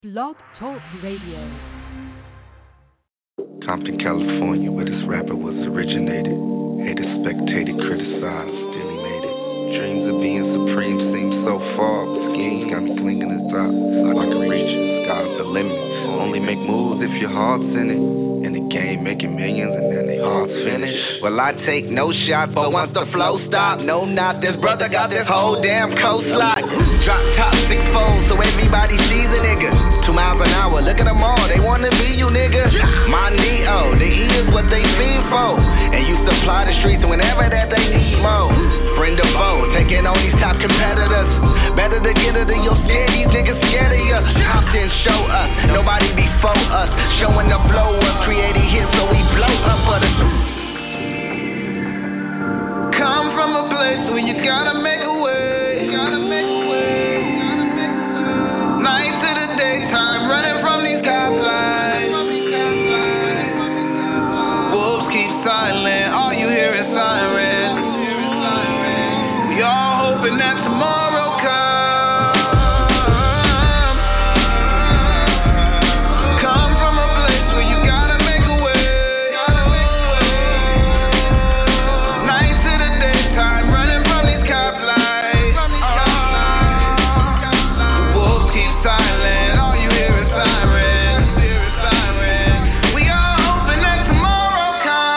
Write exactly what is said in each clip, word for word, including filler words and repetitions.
Blog Talk Radio. Compton, California, where this rapper was originated. Hated, spectated, criticized, still he made it. Dreams of being supreme seem so far, but schemes got me clinging to top. Like a reach, sky's the limit. Only make moves if your heart's in it. In the game, making millions and then they hearts finish. Well, I take no shot, but once the flow stop, no not this brother got this whole damn coastline. Drop top six fold so everybody sees a nigga. Two miles an hour, look at them all, they wanna be you, nigga. My Neo, the E is what they fiend for. And you supply the streets whenever that they need more. Friend or foe, taking on these top competitors. Better to get it to your scared, these niggas scared of you. Compton show us, nobody before us. Showing the blow up, creating hits so we blow up for the. Come from a place where you gotta make a way. Gotta make a way. Nights to the daytime, running from these cop lines. Wolves keep silent, all you hear is sirens. We all hoping that tomorrow comes. Come from a place where you gotta make a way. Nights to the daytime, running from these cop lights. The wolves keep silent, all you hear is sirens. We all hoping that tomorrow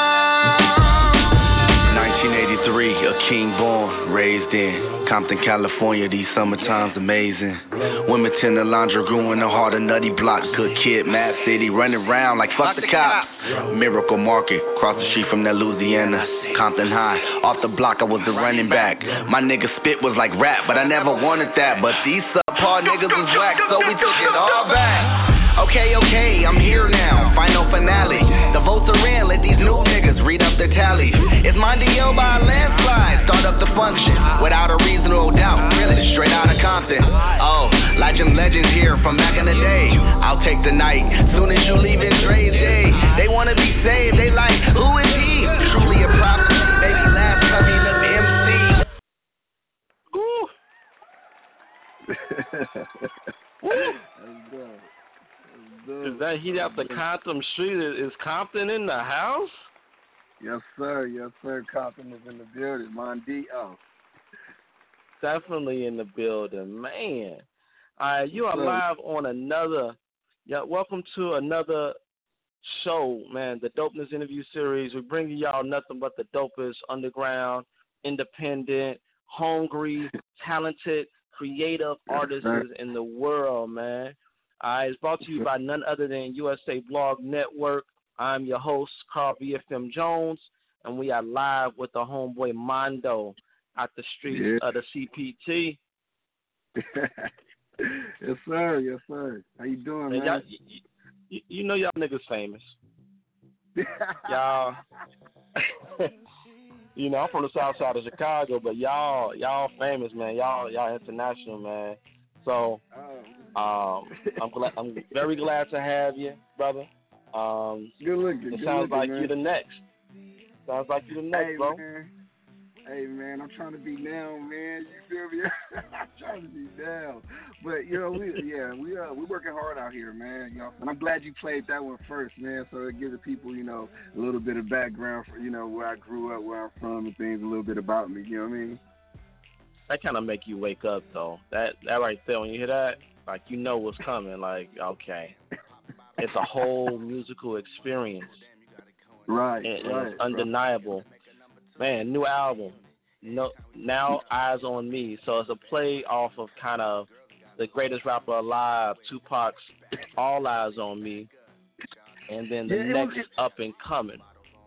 comes. nineteen eighty-three, a king born, raised in Compton, California, these summertime's amazing. Wilmington, Alondra grew in the heart of Nutty Block. Good kid, Mad City, running around like fuck the cops. Miracle Market, across the street from that Louisiana. Compton High, off the block I was the running back. My nigga spit was like rap, but I never wanted that. But these subpar niggas was whack, so we took it all back. Okay, okay, I'm here now, final finale. The votes are in, let these new niggas read up the tally. It's Mondio by a landslide, start up the function. Without a reasonable doubt, really straight out of Compton. Oh, legend legends here from back in the day. I'll take the night, soon as you leave it, Dre's day. They wanna be saved, they like, who is he? Truly a prophet, maybe last coming of the M C. Ooh. That's good. Is that heat out the Compton street? Is Compton in the house? Yes, sir. Yes, sir. Compton is in the building. Mondio. Definitely in the building, man. All right, you are Sir. live on another. Yeah, welcome to another show, man. The Dopeness Interview Series. We're bringing y'all nothing but the dopest, underground, independent, hungry, talented, creative Yes, artists sir. in the world, man. All right, it's brought to you by none other than U S A Blog Network. I'm your host, Carl B F M Jones, and we are live with the homeboy Mondo out the streets Yeah. of the C P T. Yes, sir. Yes, sir. How you doing, Man, man? y'all, you, you, you know y'all niggas famous. Y'all, you know, I'm from the south side of Chicago, but y'all, y'all famous, man. Y'all, y'all international, man. So, um, I'm glad, I'm very glad to have you, brother. Um, Good looking. it good sounds looking, like man. you're the next. Sounds like you're the next, Hey, bro. man. Hey, man, I'm trying to be down, man. You feel me? I'm trying to be down. But, you know, we, yeah, we, uh, we're working hard out here, man. You know, and I'm glad you played that one first, man, so it gives the people, you know, a little bit of background for, you know, where I grew up, where I'm from, and things, a little bit about me. You know what I mean? That kind of make you wake up, though. That that right there, when you hear that, like, you know what's coming. Like, okay. It's a whole musical experience. Right, And, and right. it's undeniable. Man, new album. No, now Eyes on Me. So it's a play off of kind of the greatest rapper alive, Tupac's All Eyes on Me, and then the Yeah, it next was- up and coming.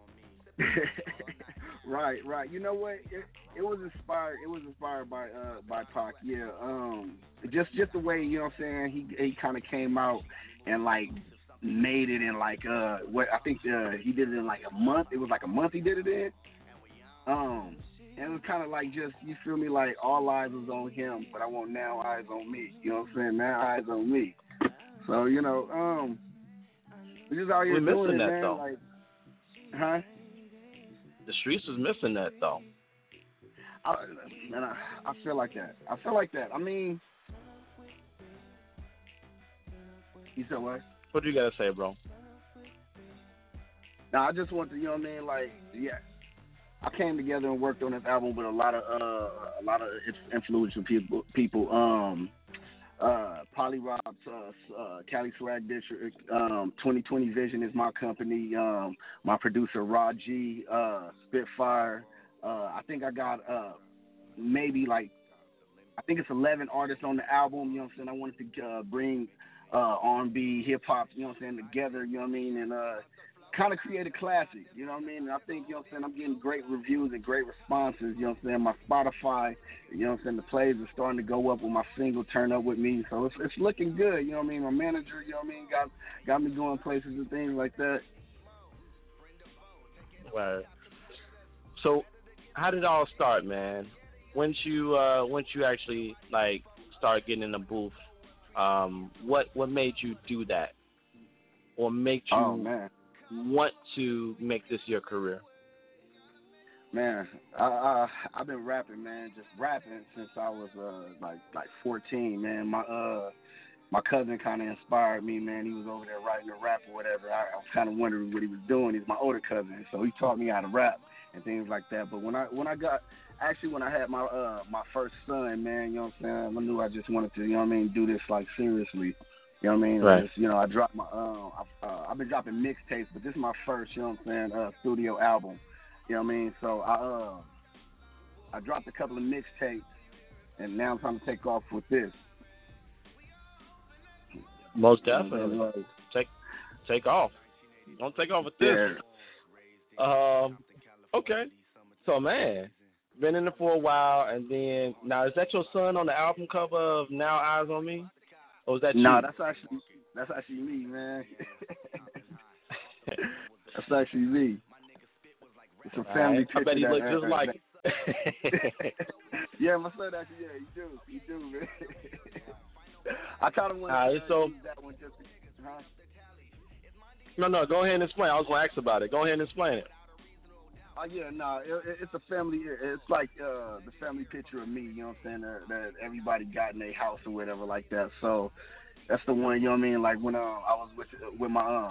Right, right. You know what? It, it was inspired. It was inspired by uh by Pac. Yeah. Um, just just the way, you know what I'm saying. He he kind of came out and like made it in like uh what I think uh he did it in like a month. It was like a month he did it in. Um, and it was kind of like just, you feel me, like all eyes was on him, but I want now eyes on me. You know what I'm saying? Now eyes on me. So, you know, um, we just out here We're doing missing it, that, man. though. Like, huh? The streets is missing that, though. I, and I, I feel like that. I feel like that. I mean, You said what? What do you got to say, bro? Now, I just want to, you know what I mean? Like, yeah, I came together and worked on this album with a lot of uh, a lot of influential people. People, um, uh, Polly Robs, uh, uh, Cali Swag District, um, twenty twenty Vision is my company. Um, my producer Rod G, uh, Spitfire. Uh, I think I got uh, maybe like I think it's eleven artists on the album. You know what I'm saying? I wanted to uh, bring uh, R and B, hip hop, you know what I'm saying, together. You know what I mean? And uh, kind of create a classic, you know what I mean? And I think, you know what I'm saying, I'm getting great reviews and great responses, you know what I'm saying? My Spotify, you know what I'm saying, the plays are starting to go up with my single Turn Up With Me. So it's it's looking good, you know what I mean? My manager, you know what I mean, got got me going places and things like that. Right. So how did it all start, man? Once you uh once you actually like start getting in the booth, um, what what made you do that? Or make you oh, man. want to make this your career? Man, I, I I've been rapping, man, just rapping since I was uh like like fourteen, man. My uh my cousin kind of inspired me, man. He was over there writing a rap or whatever. I, I was kind of wondering what he was doing. He's my older cousin, so he taught me how to rap and things like that. But when I when I got actually when I had my uh my first son, man, you know what I'm saying, I knew I just wanted to, you know what I mean, do this like seriously. You know what I mean? Right. Just, you know, I dropped my, uh, I, uh, I've been dropping mixtapes, but this is my first, you know what I'm saying, uh, studio album. You know what I mean? So I, uh, I dropped a couple of mixtapes, and now I'm trying to take off with this. Most definitely. Uh, take, take off. Don't take off with this. Yeah. Um. Okay. So, man, been in it for a while, and then now is that your son on the album cover of Now Eyes on Me? Or was that no, you? that's actually that's actually me, man. That's actually me. It's a family right. picture. I bet he that, looked uh, just uh, like it. Yeah, my son actually, yeah, he do, he do, man. I kind of want right, to so, use that one just. Huh? No, no, go ahead and explain. I was going to ask about it. Go ahead and explain it. Oh yeah, no, it, it's a family. It's like uh, the family picture of me. You know what I'm saying? That, that everybody got in their house or whatever like that. So that's the one. You know what I mean? Like when uh, I was with with my um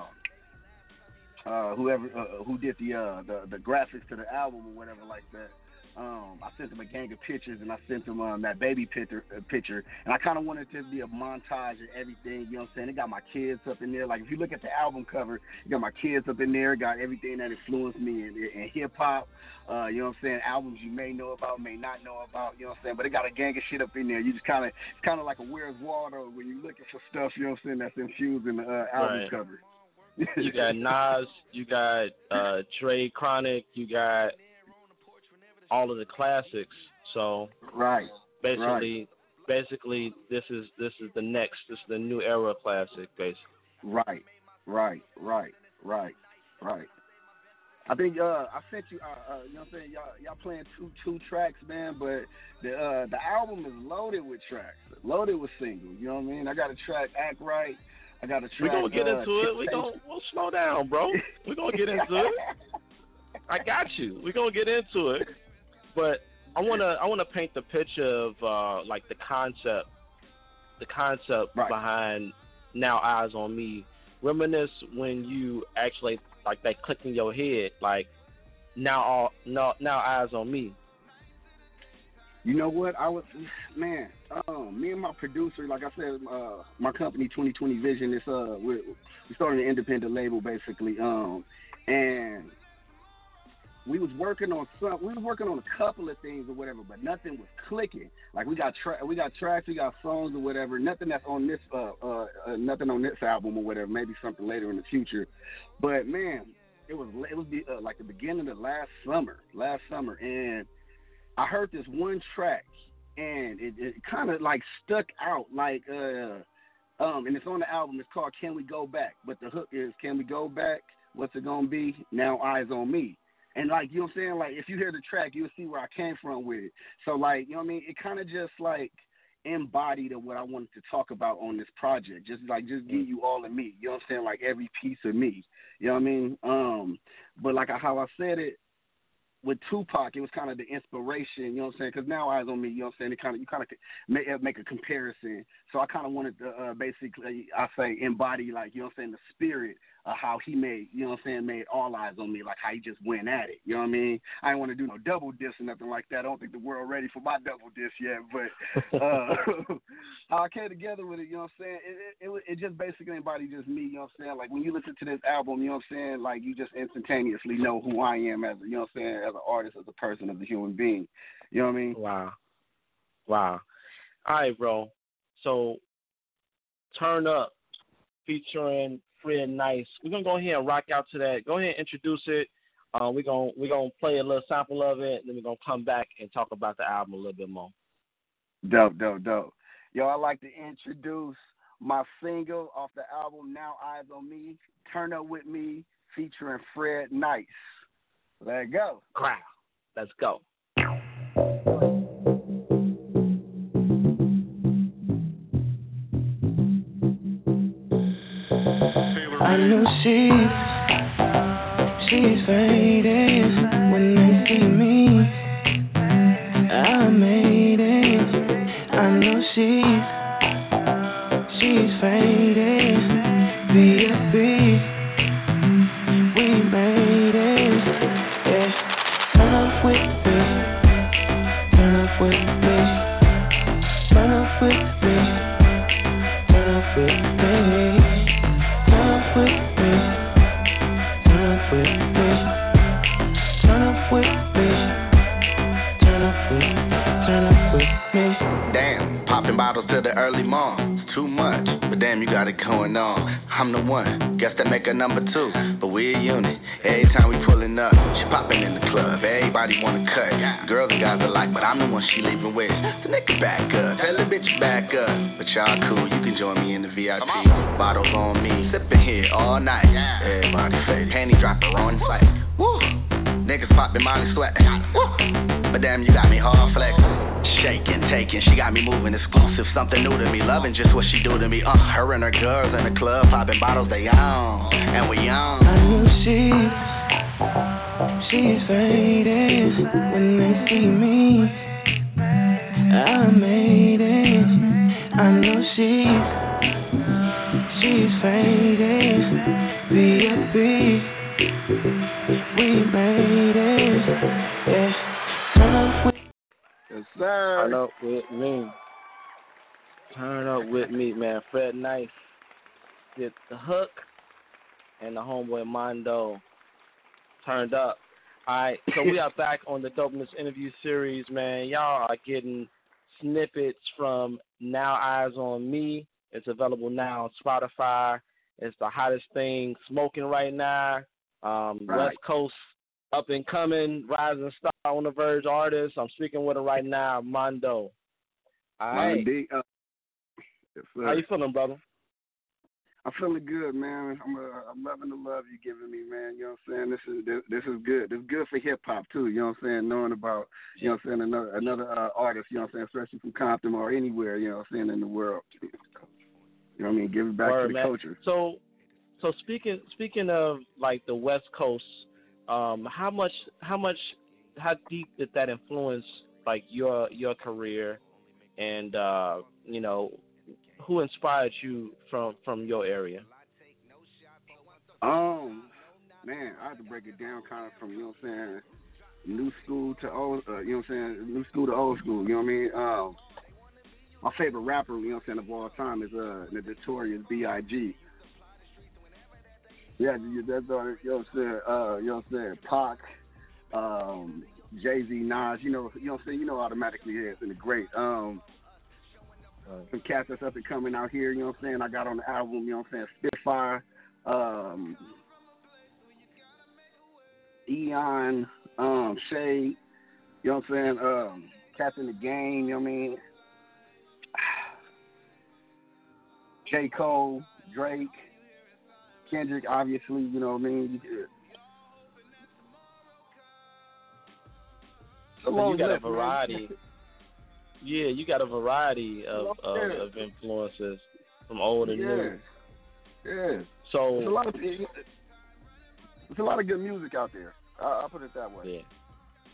uh, whoever uh, who did the uh the the graphics to the album or whatever like that. Um, I sent them a gang of pictures, and I sent them um, that baby picture, uh, picture, and I kind of wanted it to be a montage of everything, you know what I'm saying? It got my kids up in there. Like, if you look at the album cover, it got my kids up in there, got everything that influenced me in, in hip-hop, uh, you know what I'm saying, albums you may know about, may not know about, you know what I'm saying, but it got a gang of shit up in there. You just kind of, it's kind of like a Where's Waldo when you're looking for stuff, you know what I'm saying, that's infused in the uh, album right. cover. You got Nas, you got uh, Dre Chronic, you got all of the classics. So right, basically, right. basically, this is this is the next, this is the new era classic, basically. Right, right, right, right, right. I think uh, I sent you, uh, uh, you know what I'm saying, y'all, y'all playing two two tracks, man, but the uh, the album is loaded with tracks, loaded with singles. You know what I mean? I got a track, Act Right. I got a track. We're gonna get uh, into it. We gonna we'll slow down, bro. We're gonna get into it. I got you. We're gonna get into it. But I wanna I wanna paint the picture of uh, like the concept, the concept right. behind Now Eyes on Me. Reminisce when you actually like that clicked in your head, like now all now now eyes on me. You know what? I was, man, um, me and my producer, like I said, uh, my company, twenty twenty Vision, is, uh, we're, we started an independent label, basically, um, and we was working on some, we was working on a couple of things or whatever, but nothing was clicking. Like, we got, tra- we got tracks, we got songs or whatever, nothing that's on this, uh, uh, uh, nothing on this album or whatever, maybe something later in the future. But, man, it was, it was the, uh, like the beginning of last summer, last summer, and I heard this one track, and it, it kind of like stuck out, like, uh, um, and it's on the album. It's called "Can We Go Back?" But the hook is "Can we go back? What's it gonna be? Now eyes on me." And like, you know what I'm saying? Like, if you hear the track, you'll see where I came from with it. So like, you know what I mean? It kind of just like embodied of what I wanted to talk about on this project. Just like, just give you all of me. You know what I'm saying? Like every piece of me. You know what I mean? Um, but like how I said it. with Tupac, it was kind of the inspiration, you know what I'm saying? Because Now Eyes on Me, you know what I'm saying? It kind of you kind of make, make a comparison. So I kind of wanted to uh, basically, I say, embody like you know what I'm saying, the spirit of how he made, you know what I'm saying, made All Eyes on Me, like how he just went at it. You know what I mean? I didn't want to do no double diss or nothing like that. I don't think the world ready for my double diss yet. But uh, how I came together with it, you know what I'm saying? It, it, it, it just basically embodied just me. You know what I'm saying? Like when you listen to this album, you know what I'm saying? Like you just instantaneously know who I am as, a, you know what I'm saying, as an artist, as a person, as a human being. You know what I mean? Wow. Wow. All right, bro. So, Turn Up featuring Fred Nice. We're going to go ahead and rock out to that. Go ahead and introduce it. Uh, we're going we're gonna play a little sample of it, and then we're going to come back and talk about the album a little bit more. Dope, dope, dope. Yo, I'd like to introduce my single off the album, Now Eyes on Me, Turn Up With Me, featuring Fred Nice. Let's go. Crowd. Let's go. I know she, she's fading when they see me. I made it. I know she, she's fading. V F B, we made it. Yeah, turn up with me, turn up with me, turn up with me, turn up with me. Turn up with me, turn up with me, turn up with me, turn up with, turn up with me. Damn, popping bottles till the early morn. It's too much, but damn, you got it going on. I'm the one, guess that make a number two, but we a unit. Every time we pulling up, she popping in the club. Everybody wanna cut. Girls and guys alike, but I'm the one she leaving with. The nigga back up, tell the bitch back up. But y'all cool, you can join me in the V I P. Bottles on me, sipping here all night. Everybody say, panty dropper on sight. Woo! Niggas popping, Molly sweating. Woo! But damn, you got me hard flexing. Shaking, taking, she got me moving exclusive. Something new to me, loving just what she do to me. Uh, her and her girls in the club, popping bottles, they on. And we on. I know she, she's fading when they see me. I made it. I know she, she's fading. V F B, we made it. Yeah, turn up with. Yes, sir. Turn Up With Me. Turn Up With Me, man. Fred Nice did the hook, and the homeboy Mondo turned up. All right, so we are back on the Dopeness interview series, man. Y'all are getting snippets from Now Eyes on Me. It's available now on Spotify. It's the hottest thing smoking right now. Um, Right. West Coast up and coming, rising star on the verge artist. I'm speaking with him right now, Mondo. All right. D, uh, yes, How you feeling, brother? I'm feeling good, man. I'm uh, I'm loving the love you giving me, man. You know what I'm saying? This is this, this is good. This is good for hip hop too. You know what I'm saying? Knowing about, you know what I'm saying, another another uh, artist. You know what I'm saying? Especially from Compton or anywhere. You know what I'm saying, in the world. You know what I mean? Give it back Word, to the man. culture. So, so speaking speaking of like the West Coast, um, how much how much how deep did that influence like your your career, and uh, you know, who inspired you from from your area? Um, man, I have to break it down kind of from, you know what I'm saying, new school to old, uh, you know what I'm saying, new school to old school. You know what I mean? Um, my favorite rapper, you know what I'm saying, of all time is uh, the Notorious B I G Yeah, that's all. You know what I'm saying? Uh, you know what I'm saying? Pac, um, Jay-Z, Nas. You know, you know what I'm saying? You know, automatically is and the great. Um, some cats that's up and coming out here. You know what I'm saying? I got on the album. You know what I'm saying? Spitfire, um, Eon, um, Shade. You know what I'm saying? Um, cats in the game. You know what I mean? J. Cole, Drake. Kendrick, obviously, you know what I mean? So you got a variety. Yeah, you got a variety of, of, of influences from old and yeah. new. Yeah. So there's a lot of there's a lot of good music out there. I'll, I'll put it that way. Yeah.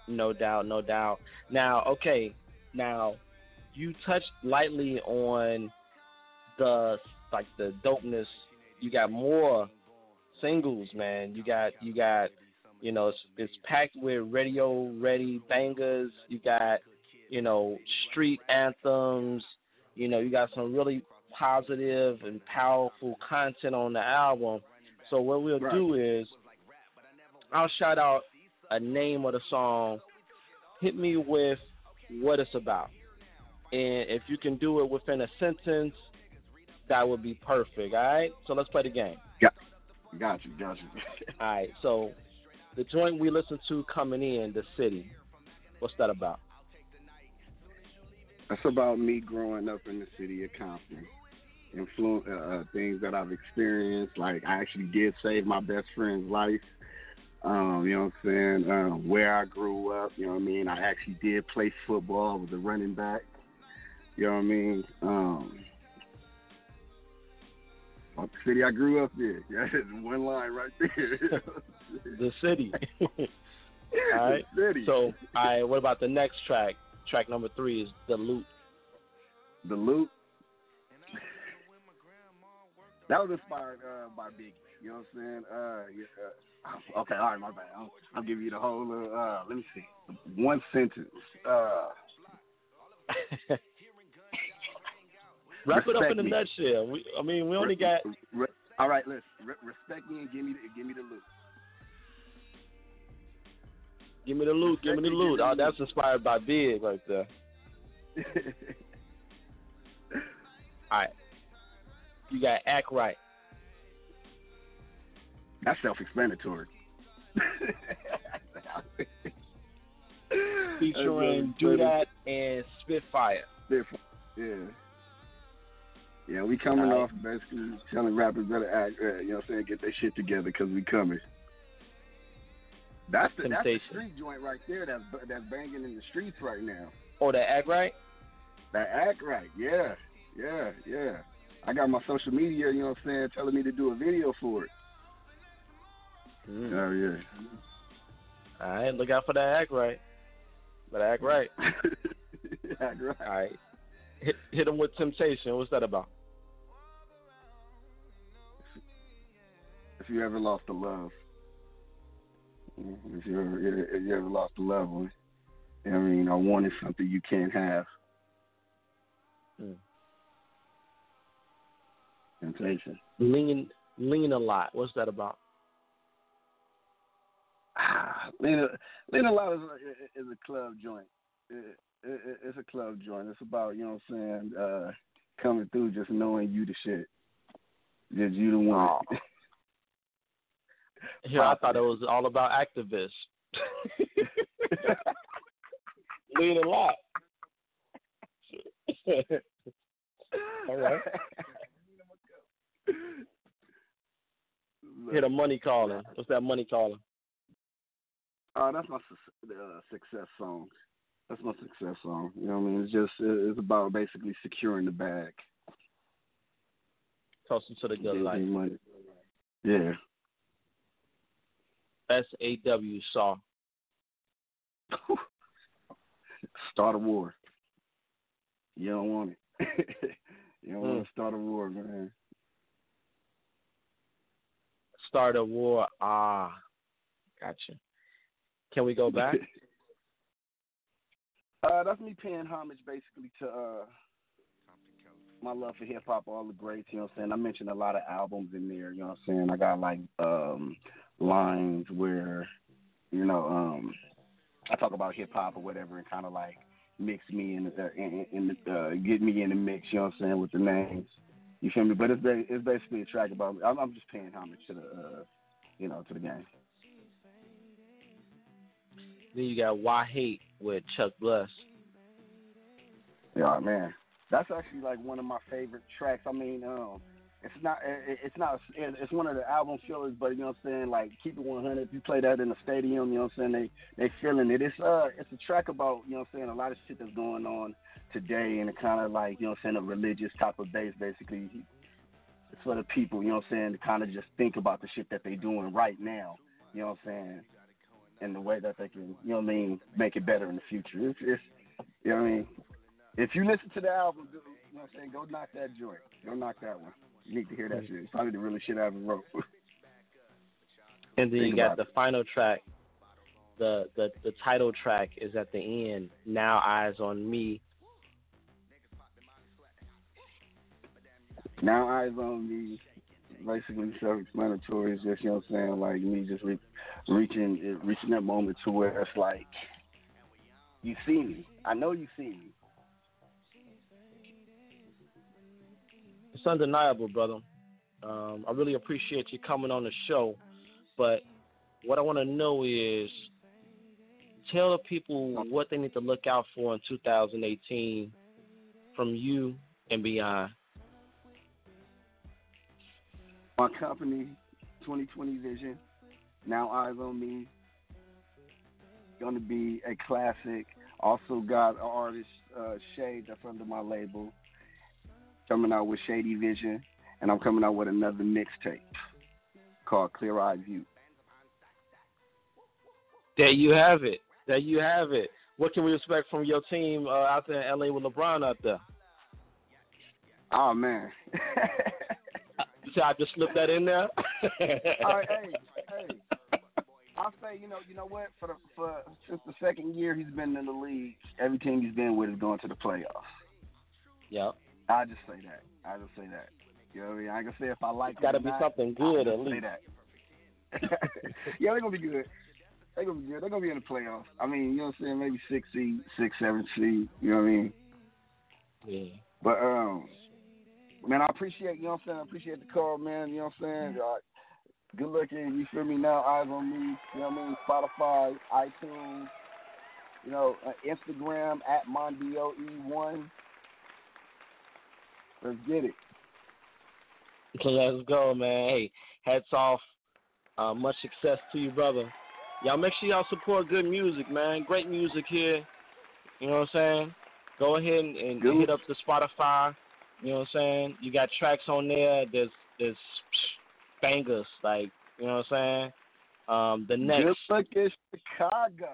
No doubt, no doubt. Now, okay, now you touched lightly on the like the dopeness. You got more singles, man. You got you got you know it's, it's packed with radio ready bangers. You got you know street anthems. You know you got some really positive and powerful content on the album. So what we'll Right. do is I'll shout out a name of the song. Hit me with what it's about, and if you can do it within a sentence, that would be perfect. All right. So let's play the game. Got, got you, got you. All right. So the joint we listened to coming in, The City. What's that about? That's about me growing up in the city of Compton. Influ- uh, uh, things that I've experienced. Like, I actually did save my best friend's life. Um, you know what I'm saying? Um, where I grew up, you know what I mean? I actually did play football. I was a running back. You know what I mean? Um, the city I grew up in. Yeah, that's one line right there. The City. All right. The city. So, all right. What about the next track? Track number three is The Loot. The Loot. That was inspired uh, by Biggie. You know what I'm saying? Uh, yeah, uh, okay, all right, my bad. I'll, I'll give you the whole, uh, uh, let me see. One sentence. Uh, Wrap it up respect in a me. nutshell. We, I mean, we only got. Re- all right, listen. Re- respect me and give me the, give me the loot. Give me the loot. Give me the loot. Oh, that's inspired by Big right there. All right. You got Act Right. That's self-explanatory. Featuring Do That and Spitfire. Yeah. Yeah, we coming All right. off basically telling rappers better act, uh, you know what I'm saying, get their shit together because we coming. That's the, that's the Temptation. street joint right there that's, that's banging in the streets right now. Oh, that Act Right? That Act Right, yeah, yeah, yeah. I got my social media, you know what I'm saying, telling me to do a video for it. Mm. Oh, yeah. All right, look out for that Act Right. But Act Right. Act Right. All right. Hit, hit him with Temptation. What's that about? If you ever lost a love, if you ever, if you ever lost a loved one, I mean, I wanted something you can't have. Mm. Temptation. Lean, lean a lot. What's that about? Ah, Lean a, Lean a Lot is a, is a club joint. It, it, it's a club joint. It's about, you know what I'm saying, uh, coming through just knowing you the shit. Just you the one. Oh. Here, I thought it was all about activists. Lean a lot. All right. Hit a money calling. What's that money calling? Uh, that's my su- uh, success song. That's my success song. You know what I mean? It's just it's about basically securing the bag. Toasting to the good Getting life. money. Yeah. S A W Saw. Start a war. You don't want it. You don't Mm. want to start a war, man. Start a war. Ah, gotcha. Can we go back? uh, that's me paying homage basically to uh, my love for hip hop, all the greats. You know what I'm saying? I mentioned a lot of albums in there. You know what I'm saying? I got like um, lines where, you know, um, I talk about hip hop or whatever, and kind of like mix me in, the, in, in the, uh, get me in the mix. You know what I'm saying, with the names. You feel me? But it's ba- it's basically a track about. I'm, I'm just paying homage to the, uh, you know, to the game. Then you got Why Hate with Chuck Bless. Yeah, man, that's actually like one of my favorite tracks. I mean, um, it's not, it, it's not, it's one of the album fillers, but you know what I'm saying, like keep it one hundred. If you play that in the stadium, you know what I'm saying, they they feeling it. It's uh, it's a track about, you know what I'm saying, a lot of shit that's going on today, and it kind of like, you know what I'm saying, a religious type of base, basically. It's for the people, you know what I'm saying, to kind of just think about the shit that they doing right now, you know what I'm saying. and the way that they can, you know what I mean, make it better in the future. It's, it's you know what I mean. If you listen to the album, you know what I'm saying, go knock that joint. Go knock that one. You need to hear that shit. It's probably the realest shit I ever wrote. And then Think you got about the it. final track. The, the the title track is at the end. Now Eyes on Me. Now Eyes on Me, basically self-explanatory. It's just, you know what I'm saying, like me just re- reaching reaching that moment to where it's like, you see me. I know you see me. It's undeniable, brother. Um, I really appreciate you coming on the show. But what I want to know is, tell the people what they need to look out for in two thousand eighteen from you and beyond. My company, twenty twenty Vision, Now Eyes on Me, going to be a classic. Also got an artist, uh, Shade, that's under my label, coming out with Shady Vision, and I'm coming out with another mixtape called Clear Eye View. There you have it. There you have it. What can we expect from your team uh, out there in L A with LeBron out there? Oh, man. So I just slipped that in there. All right, hey, hey. I'll say, you know, you know what? For the for since the second year he's been in the league, every team he's been with is going to the playoffs. Yeah. I just say that. I just say that. You know what I mean? I can say if I like. It's got to it or be not, something good I'll at just least. Say that. Yeah, they're gonna be good. They're gonna be good. They're gonna be in the playoffs. I mean, you know what I'm saying? Maybe six seed, six, seven seed. You know what I mean? Yeah. But um, man, I appreciate, you know what I'm saying? I appreciate the call, man. You know what I'm saying? Uh, good looking. You feel me? Now Eyes on Me. You know what I mean? Spotify, iTunes. You know, uh, Instagram at Mondio E one. Let's get it. So let's go, man. Hey, hats off. Uh, much success to you, brother. Y'all make sure y'all support good music, man. Great music here. You know what I'm saying? Go ahead and, and hit up the Spotify. You know what I'm saying? You got tracks on there. There's there's bangers, like, you know what I'm saying? Um, the next. Good luck in Chicago.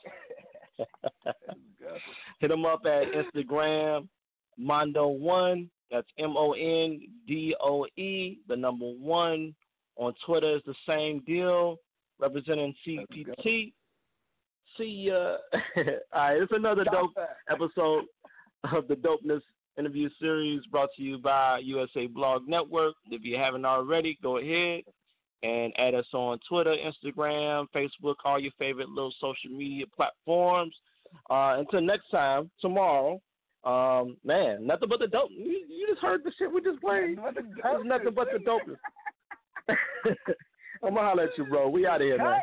Hit them up at Instagram, Mondo one. That's M O N D O E, the number one. On Twitter is the same deal, representing C P T. See ya. All right, it's another dope episode of the Dopeness interview series brought to you by U S A Blog Network. If you haven't already, go ahead and add us on Twitter, Instagram, Facebook, all your favorite little social media platforms. Uh, until next time, tomorrow, um, man, nothing but the dope. You, you just heard the shit we just played. There's nothing but the dopeness. I'm going to holler at you, bro. We out of here, man.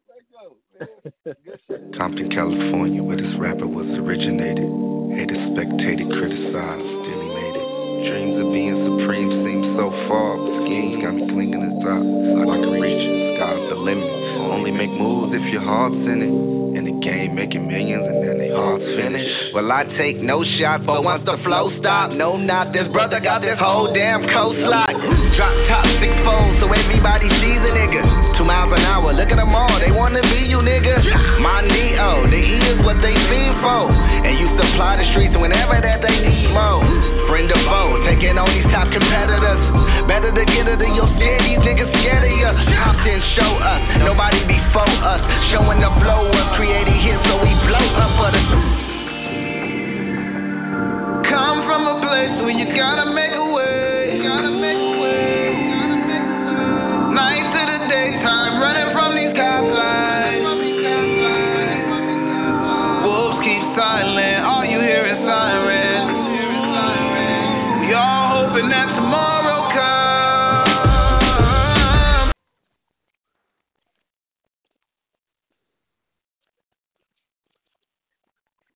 Compton, California, where this rapper was originated. Hated, spectated, criticized, still he made it. Dreams of being supreme seem so far, but schemes got me clinging to top. Like a reach, sky's the limit. Only make moves if your heart's in it. In the game, making millions and then they hearts finish. Well, I take no shot, but once the flow stop, no not this brother got this whole damn coastline. Drop top six fold so everybody sees a nigga. Two miles an hour, look at them all, they wanna be you, nigga. My Neo, the E is what they seen for. And you supply the streets whenever that they need more. Friend of foe, taking on these top competitors. Better to get it than you'll scare these niggas scared of you. Compton show us, nobody before us. Showing the blow up, creating hits so we blow up for the. Come from a place where you gotta make a way. Gotta make a way. Gotta make a way. Nights to the daytime, running from these cop lines. Wolves keep silent, all you hear is sirens. We all hoping that tomorrow